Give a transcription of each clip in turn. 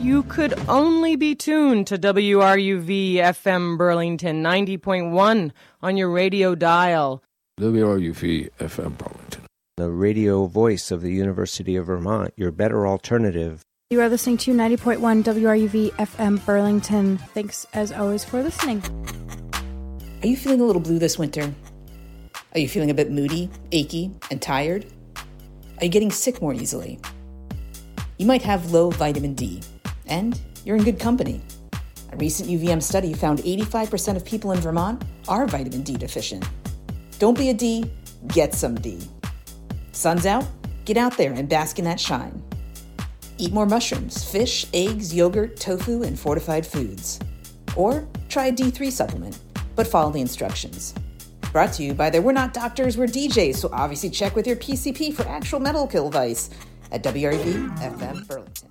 you could only be tuned to WRUV FM Burlington 90.1 on your radio dial. WRUV FM Burlington. The radio voice of the University of Vermont, your better alternative. You are listening to 90.1 WRUV FM Burlington. Thanks, as always, for listening. Are you feeling a little blue this winter? Are you feeling a bit moody, achy, and tired? Are you getting sick more easily? You might have low vitamin D, and you're in good company. A recent UVM study found 85% of people in Vermont are vitamin D deficient. Don't be a D, get some D. Sun's out, get out there and bask in that shine. Eat more mushrooms, fish, eggs, yogurt, tofu, and fortified foods. Or try a D3 supplement, but follow the instructions. Brought to you by We're Not Doctors, We're DJs, so obviously check with your PCP for actual medical advice at WRUV FM Burlington.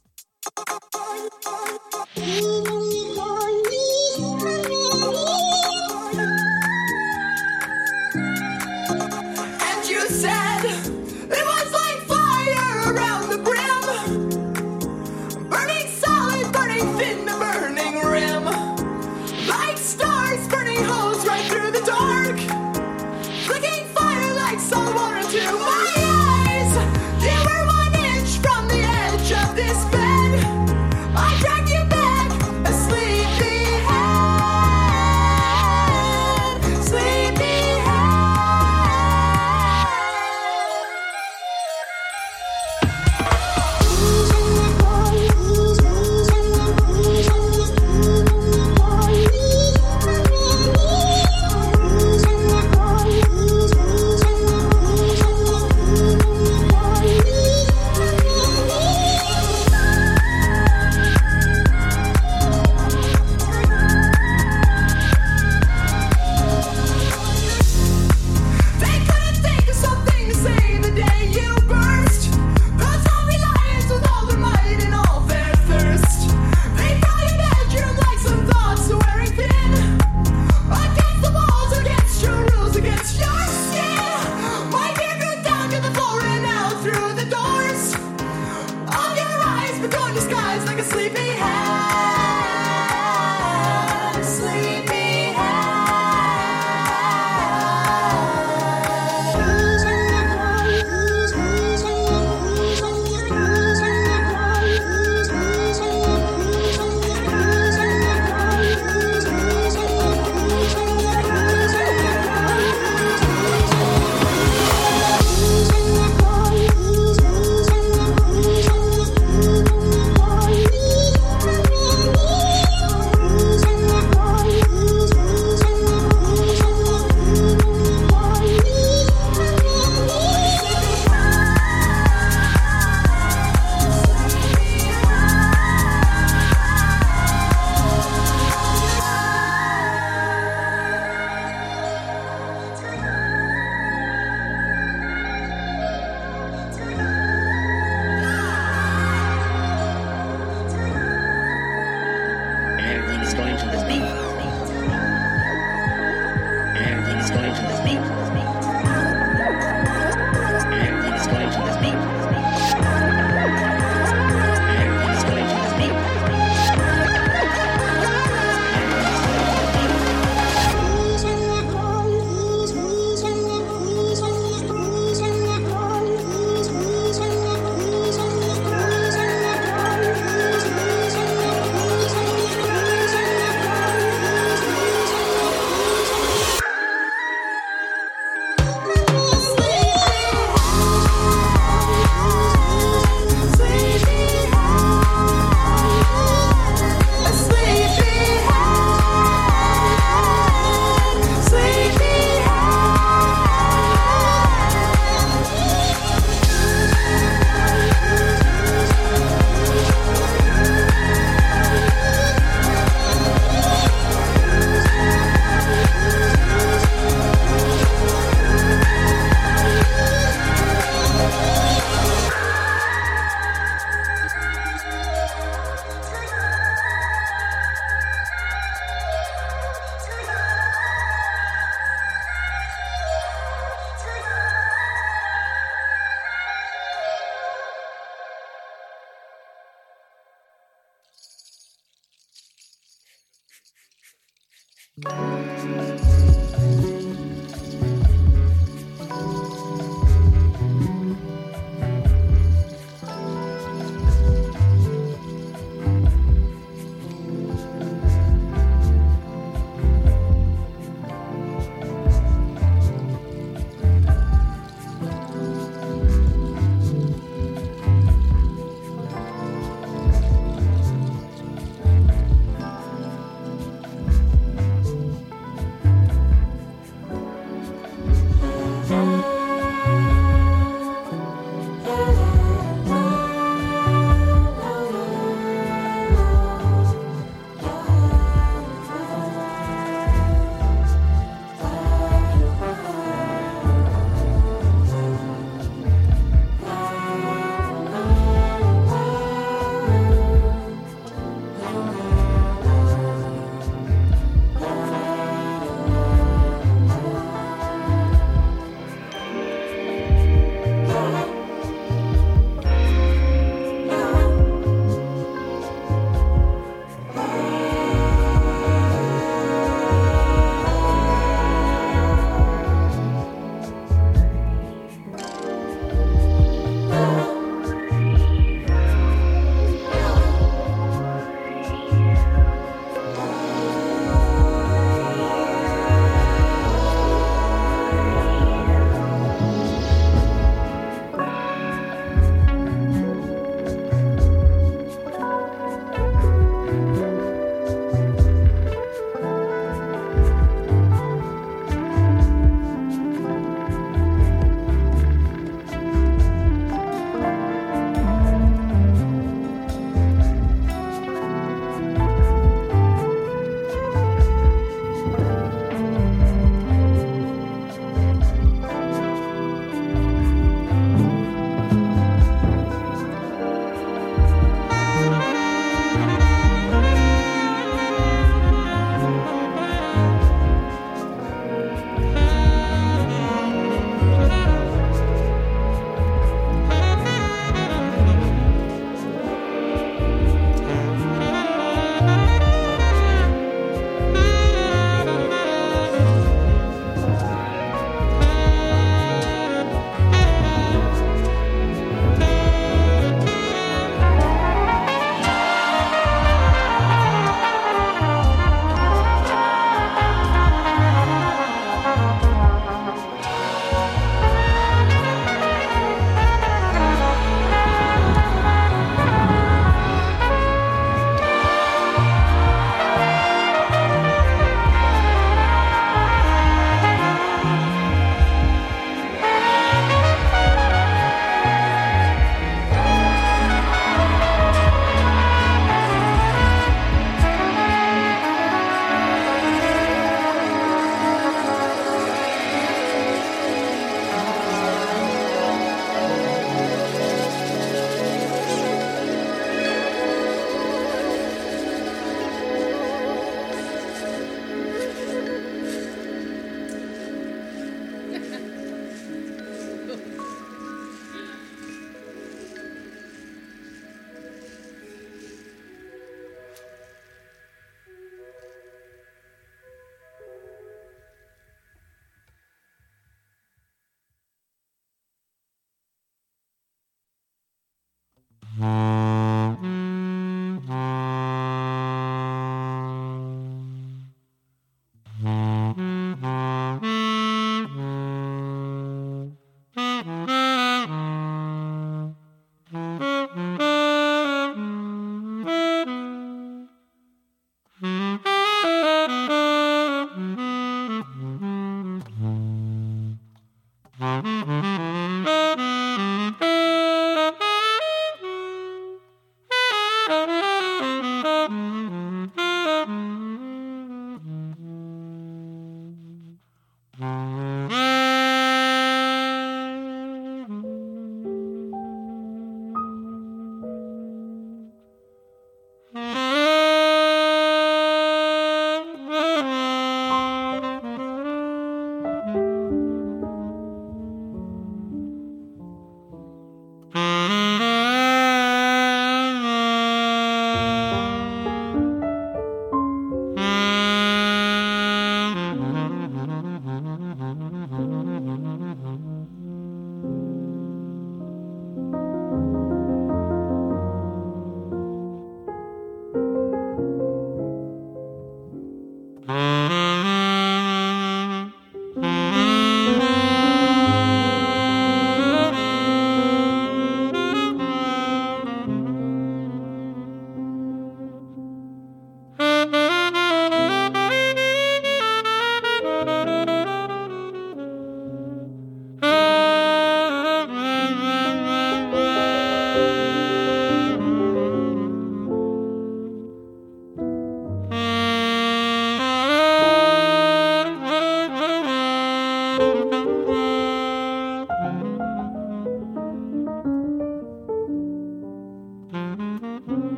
And you said it was like fire around the brim, burning solid, burning thin, the burning rim, like stars burning holes right through the dark, flicking fire like salt water to my eyes. You were 1 inch from the edge of this bed. I dragged you back, asleep.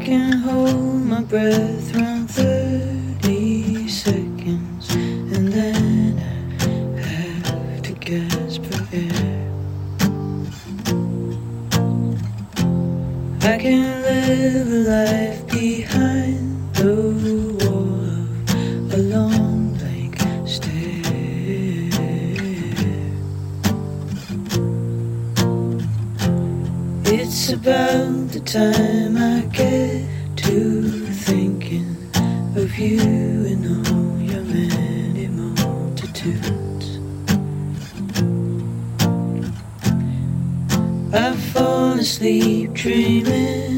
can hold my breath around 30 seconds, and then I have to gasp for air. I can live a life behind the wall of a long blank stare. It's about the time I get to thinking of you and all your many multitudes. I fall asleep dreaming